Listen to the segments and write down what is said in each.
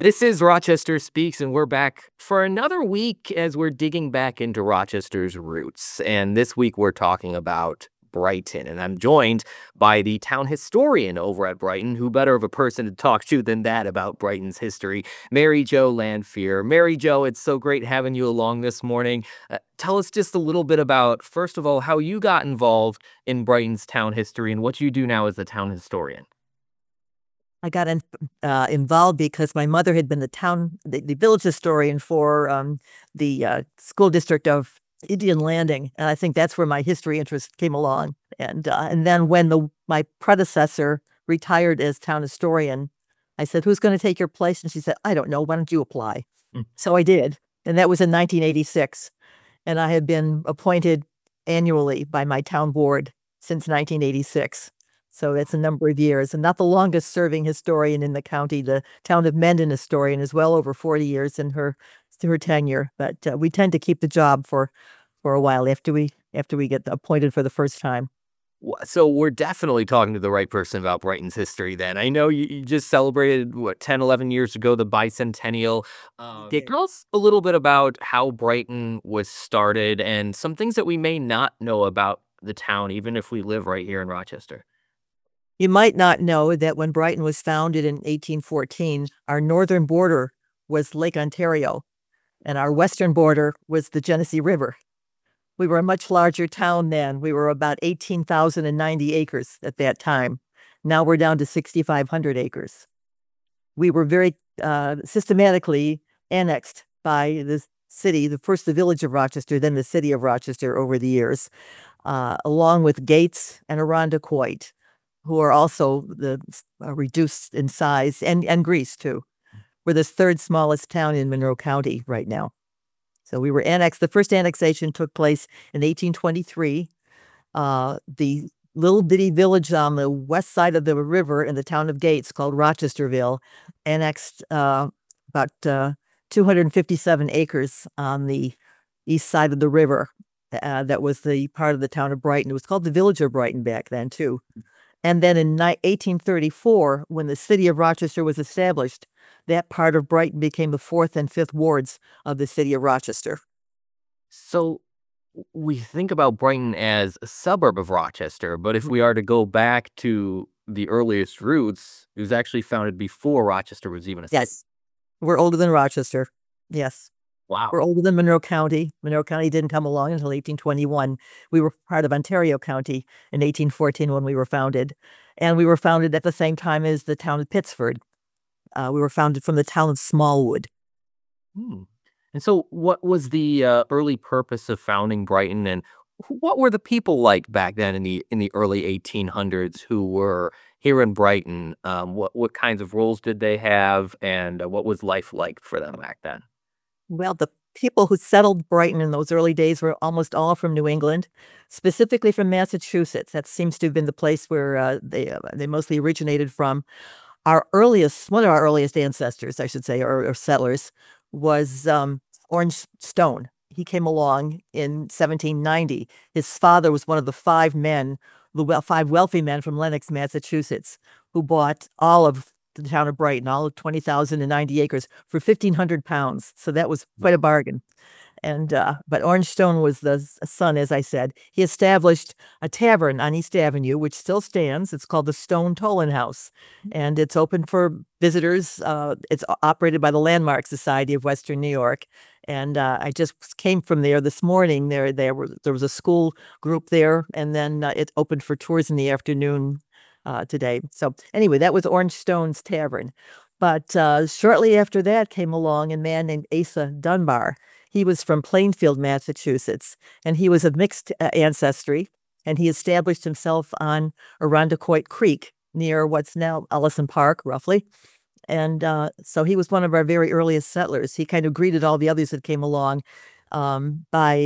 This is Rochester Speaks, and we're back for another week as we're digging back into Rochester's roots. And this week we're talking about Brighton, and I'm joined by the town historian over at Brighton. Who better of a person to talk to than that about Brighton's history, Mary Jo Lanfear. Mary Jo, it's so great having you along this morning. Tell us just a little bit about, first of all, how you got involved in Brighton's town history and what you do now as a town historian. I got involved because my mother had been the village historian for the school district of Indian Landing, and I think that's where my history interest came along. And then when my predecessor retired as town historian, I said, "Who's going to take your place?" And she said, "I don't know. Why don't you apply?" Mm. So I did, and that was in 1986, and I had been appointed annually by my town board since 1986. So that's a number of years, and not the longest serving historian in the county. The town of Mendon historian is well over 40 years in her tenure, but we tend to keep the job for a while after we get appointed for the first time. So we're definitely talking to the right person about Brighton's history then. I know you just celebrated, what, 10, 11 years ago, the bicentennial. Did. Tell us a little bit about how Brighton was started and some things that we may not know about the town, even if we live right here in Rochester. You might not know that when Brighton was founded in 1814, our northern border was Lake Ontario, and our western border was the Genesee River. We were a much larger town then. We were about 18,090 acres at that time. Now we're down to 6,500 acres. We were very systematically annexed by the city, first the village of Rochester, then the city of Rochester over the years, along with Gates and Irondequoit, who are also reduced in size, and Greece too. We're the third smallest town in Monroe County right now. So we were annexed. The first annexation took place in 1823. The little bitty village on the west side of the river in the town of Gates called Rochesterville annexed about 257 acres on the east side of the river. That was the part of the town of Brighton. It was called the village of Brighton back then too. And then in 1834, when the city of Rochester was established, that part of Brighton became the fourth and fifth wards of the city of Rochester. So we think about Brighton as a suburb of Rochester, but if we are to go back to the earliest roots, it was actually founded before Rochester was even a city. Yes, we're older than Rochester. Yes. Wow. We're older than Monroe County. Monroe County didn't come along until 1821. We were part of Ontario County in 1814 when we were founded. And we were founded at the same time as the town of Pittsford. We were founded from the town of Smallwood. Hmm. And so, what was the early purpose of founding Brighton, and what were the people like back then in the early 1800s who were here in Brighton? What kinds of roles did they have, and what was life like for them back then? Well, the people who settled Brighton in those early days were almost all from New England, specifically from Massachusetts. That seems to have been the place where they mostly originated from. One of our earliest ancestors, I should say, or settlers, was Orange Stone. He came along in 1790. His father was one of the five wealthy men from Lenox, Massachusetts, who bought all of the town of Brighton, all of 20,090 acres for 1,500 pounds. So that was quite a bargain. But Orange Stone was the son, as I said. He established a tavern on East Avenue, which still stands. It's called the Stone Tollin House, and it's open for visitors. It's operated by the Landmark Society of Western New York. And I just came from there this morning. There was a school group there, and then it opened for tours in the afternoon today. So anyway, that was Orange Stone's Tavern. But shortly after that came along a man named Asa Dunbar. He was from Plainfield, Massachusetts, and he was of mixed ancestry, and he established himself on Irondequoit Creek near what's now Ellison Park, roughly. And so he was one of our very earliest settlers. He kind of greeted all the others that came along. By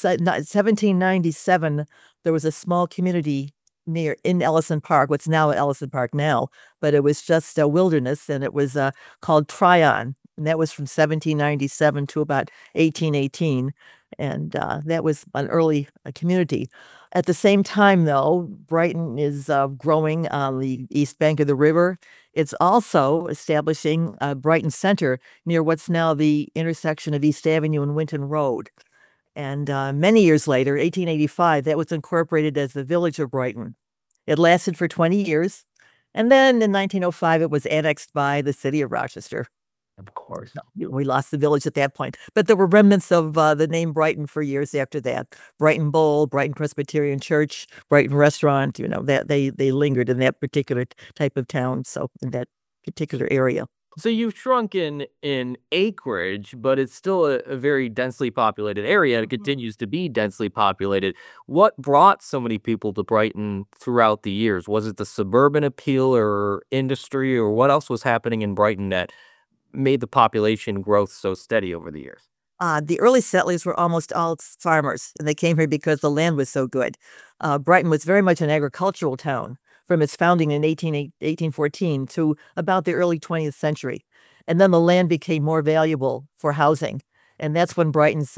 1797, there was a small community in Ellison Park, what's now Ellison Park now, but it was just a wilderness, and it was called Tryon. and that was from 1797 to about 1818. And that was an early community. At the same time, though, Brighton is growing on the east bank of the river. It's also establishing Brighton Center near what's now the intersection of East Avenue and Winton Road. And many years later, 1885, that was incorporated as the village of Brighton. It lasted for 20 years. And then in 1905, it was annexed by the city of Rochester. Of course. We lost the village at that point. But there were remnants of the name Brighton for years after that. Brighton Bowl, Brighton Presbyterian Church, Brighton Restaurant, that they lingered in that particular type of town, so in that particular area. So you've shrunk in acreage, but it's still a very densely populated area. It continues to be densely populated. What brought so many people to Brighton throughout the years? Was it the suburban appeal or industry, or what else was happening in Brighton that made the population growth so steady over the years? The early settlers were almost all farmers, and they came here because the land was so good. Brighton was very much an agricultural town from its founding in 1814 to about the early 20th century. And then the land became more valuable for housing. And that's when Brighton's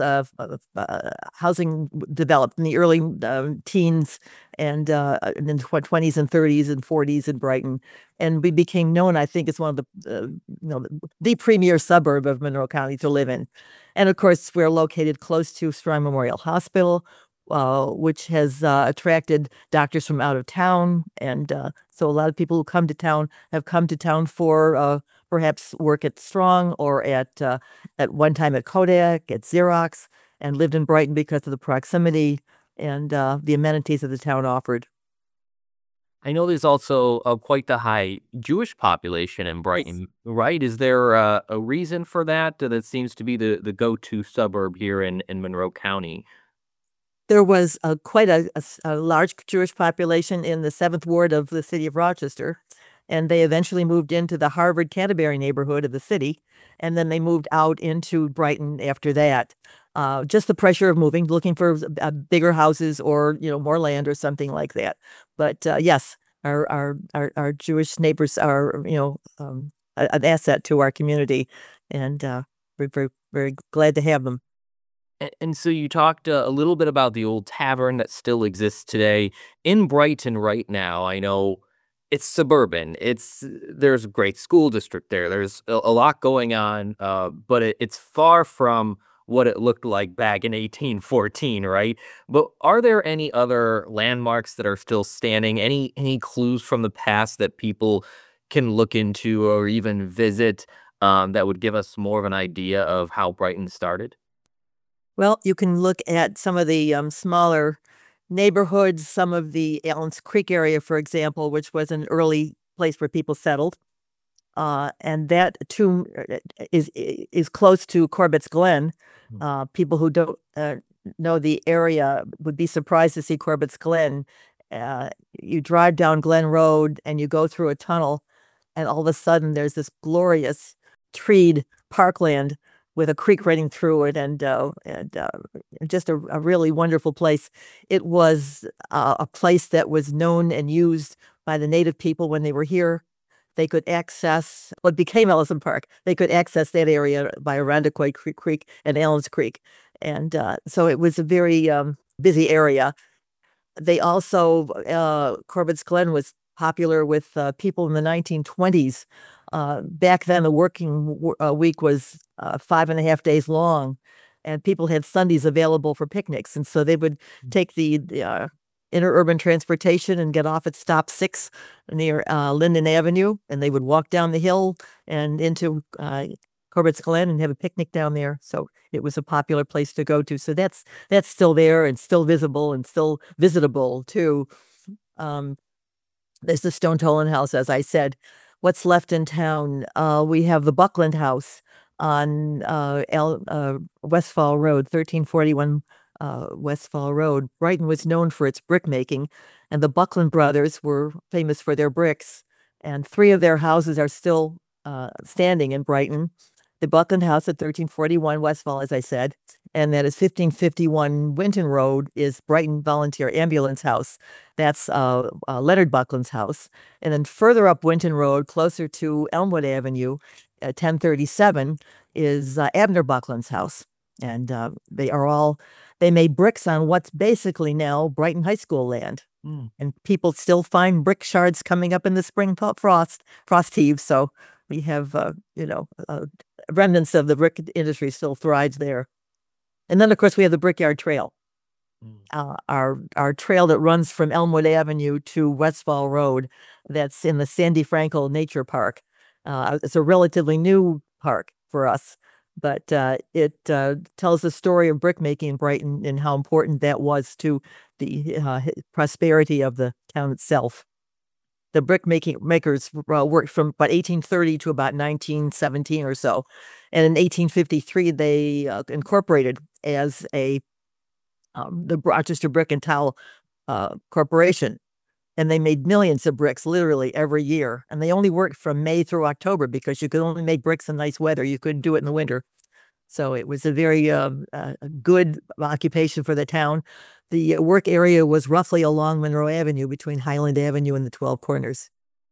housing developed in the early teens and in the 20s and 30s and 40s in Brighton. And we became known, I think, as one of the premier suburb of Monroe County to live in. And of course, we're located close to Strong Memorial Hospital, which has attracted doctors from out of town. And so a lot of people who come to town have come to town for perhaps work at Strong or at one time at Kodak, at Xerox, and lived in Brighton because of the proximity and the amenities that the town offered. I know there's also quite the high Jewish population in Brighton, right? Is there a reason for that? That seems to be the go-to suburb here in Monroe County. There was quite a large Jewish population in the 7th Ward of the city of Rochester, and they eventually moved into the Harvard Canterbury neighborhood of the city, and then they moved out into Brighton after that. Just the pressure of moving, looking for bigger houses or more land or something like that. But yes, our Jewish neighbors are an asset to our community, and we're very, very glad to have them. And so you talked a little bit about the old tavern that still exists today in Brighton right now. I know it's suburban. There's a great school district there. There's a lot going on, but it's far from what it looked like back in 1814, right? But are there any other landmarks that are still standing? Any clues from the past that people can look into or even visit that would give us more of an idea of how Brighton started? Well, you can look at some of the smaller neighborhoods, some of the Allen's Creek area, for example, which was an early place where people settled. And that too is close to Corbett's Glen. People who don't know the area would be surprised to see Corbett's Glen. You drive down Glen Road and you go through a tunnel, and all of a sudden there's this glorious treed parkland with a creek running through it, and just a really wonderful place. It was a place that was known and used by the native people when they were here. They could access what became Ellison Park. They could access that area by Irondequoit Creek and Allen's Creek. And so it was a very busy area. They also, Corbett's Glen was popular with people in the 1920s. Back then, the working week was 5.5 days long, and people had Sundays available for picnics. And so they would take the interurban transportation and get off at stop 6 near Linden Avenue, and they would walk down the hill and into Corbett's Glen and have a picnic down there. So it was a popular place to go to. So that's still there and still visible and still visitable too. There's the Stone Tolan House, as I said. What's left in town? We have the Buckland House on Westfall Road, 1341 Westfall Road. Brighton was known for its brick making, and the Buckland brothers were famous for their bricks. And 3 of their houses are still standing in Brighton. The Buckland House at 1341 Westfall, as I said, and that is 1551 Winton Road is Brighton Volunteer Ambulance House. That's Leonard Buckland's house. And then further up Winton Road, closer to Elmwood Avenue, 1037 is Abner Buckland's house. And they made bricks on what's basically now Brighton High School land. And people still find brick shards coming up in the spring frost heaves. So we have, remnants of the brick industry still thrives there. And then, of course, we have the Brickyard Trail. Our trail that runs from Elmwood Avenue to Westfall Road, that's in the Sandy Frankel Nature Park. It's a relatively new park for us, but it tells the story of brickmaking in Brighton and how important that was to the prosperity of the town itself. The makers worked from about 1830 to about 1917 or so. And in 1853, they incorporated as the Rochester Brick and Tile Corporation. And they made millions of bricks literally every year. And they only worked from May through October because you could only make bricks in nice weather. You couldn't do it in the winter. So it was a very good occupation for the town. The work area was roughly along Monroe Avenue between Highland Avenue and the 12 Corners.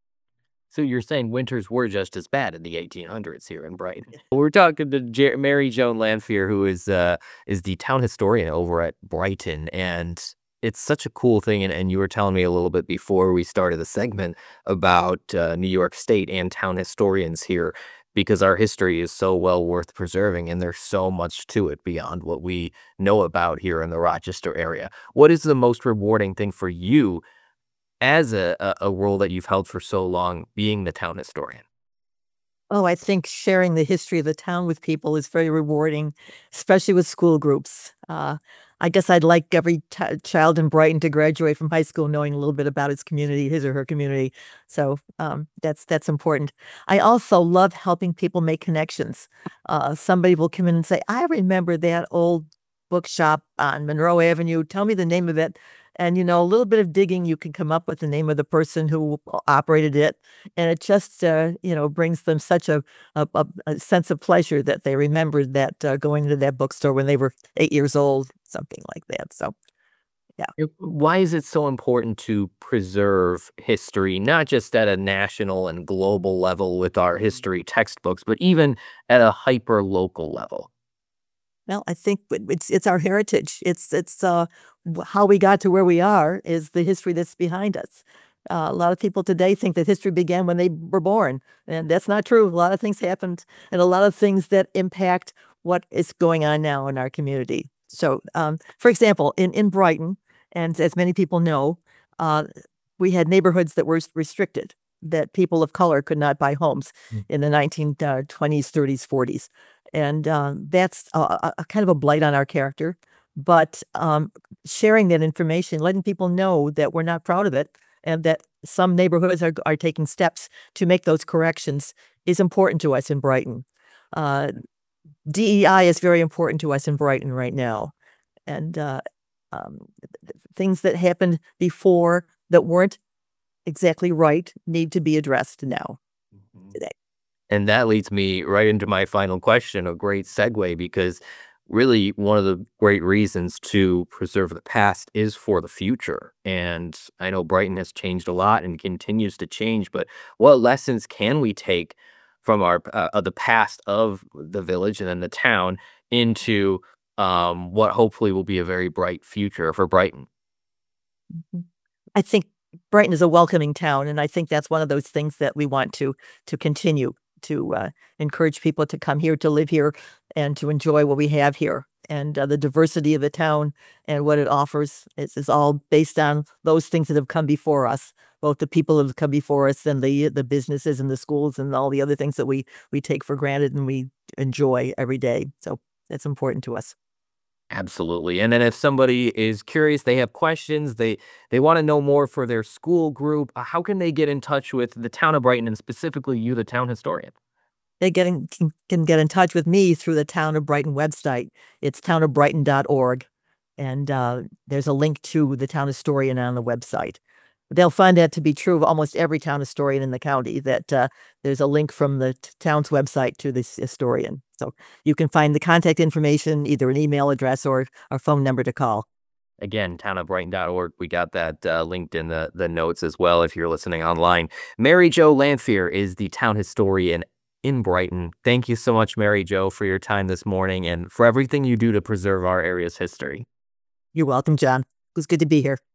So you're saying winters were just as bad in the 1800s here in Brighton. We're talking to Mary Joan Lanphier, who is the town historian over at Brighton, and it's such a cool thing. And you were telling me a little bit before we started the segment about New York State and town historians here, because our history is so well worth preserving, and there's so much to it beyond what we know about here in the Rochester area. What is the most rewarding thing for you as a role that you've held for so long, being the town historian? Oh, I think sharing the history of the town with people is very rewarding, especially with school groups. I guess I'd like every child in Brighton to graduate from high school knowing a little bit about his community, his or her community. So that's important. I also love helping people make connections. Somebody will come in and say, I remember that old bookshop on Monroe Avenue. Tell me the name of it. And, a little bit of digging, you can come up with the name of the person who operated it. And it just, brings them such a sense of pleasure that they remembered that going to that bookstore when they were 8 years old, something like that. So, yeah. Why is it so important to preserve history, not just at a national and global level with our history textbooks, but even at a hyper local level? Well, I think it's our heritage. It's how we got to where we are is the history that's behind us. A lot of people today think that history began when they were born, and that's not true. A lot of things happened, and a lot of things that impact what is going on now in our community. So, for example, in Brighton, and as many people know, we had neighborhoods that were restricted, that people of color could not buy homes in the 1920s, 30s, 40s. And that's a kind of a blight on our character. But sharing that information, letting people know that we're not proud of it and that some neighborhoods are taking steps to make those corrections is important to us in Brighton. DEI is very important to us in Brighton right now. And things that happened before that weren't exactly right need to be addressed now, today. And that leads me right into my final question, a great segue, because really one of the great reasons to preserve the past is for the future. And I know Brighton has changed a lot and continues to change, but what lessons can we take from the past of the village and then the town into what hopefully will be a very bright future for Brighton? I think Brighton is a welcoming town, and I think that's one of those things that we want to continue to encourage people to come here, to live here, and to enjoy what we have here. And the diversity of the town and what it offers is all based on those things that have come before us, both the people that have come before us and the businesses and the schools and all the other things that we take for granted and we enjoy every day. So that's important to us. Absolutely. And then if somebody is curious, they have questions, they want to know more for their school group, how can they get in touch with the town of Brighton and specifically you, the town historian? They can get in touch with me through the Town of Brighton website. It's townofbrighton.org. And there's a link to the town historian on the website. They'll find that to be true of almost every town historian in the county, that there's a link from the town's website to this historian. So you can find the contact information, either an email address or a phone number to call. Again, townofbrighton.org. We got that linked in the notes as well if you're listening online. Mary Jo Lanphier is the town historian in Brighton. Thank you so much, Mary Jo, for your time this morning and for everything you do to preserve our area's history. You're welcome, John. It was good to be here.